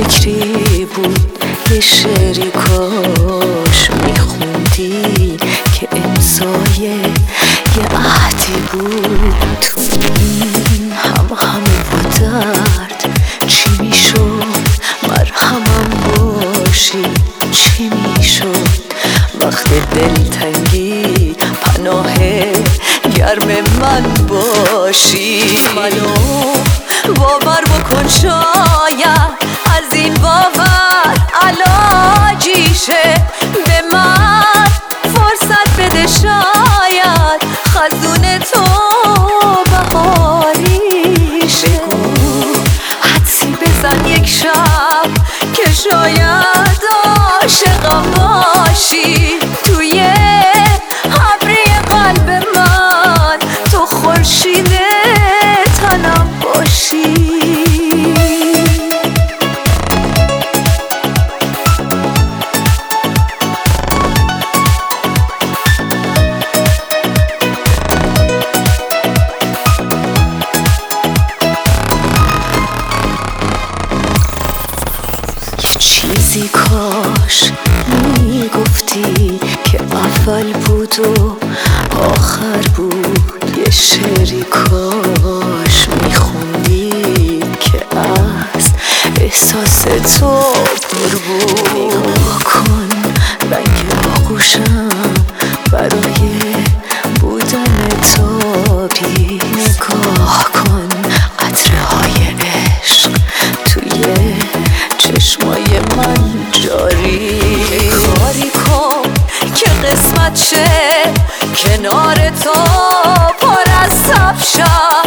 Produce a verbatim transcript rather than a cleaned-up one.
فکری بود یه شعری کاش میخوندی که امضای یه عهدی بود. تو این هم همه با درد چی میشد مرهمم باشی؟ چی میشد وقت دلتنگی پناه گرم من باشی؟ منو باور بکن شاید از این باور علاجیشه، به من فرصت بده شاید خزون تو بهاریشه. بگو حدسی بزن یک شب که شاید عاشقم باشی، توی ابری قلب من تو خورشید تنم باشی. چیزی کاش میگفتی که اول بود و آخر بود، یه شعری کاش میخوندی که از احساس تو پر بود. نگاه کن رنگ آغوشم برای بودن تابی، نگاه کن قطره های عشق توی چشمای من جاری. کاری کن که قسمت شه کنار تو پر از صف شد،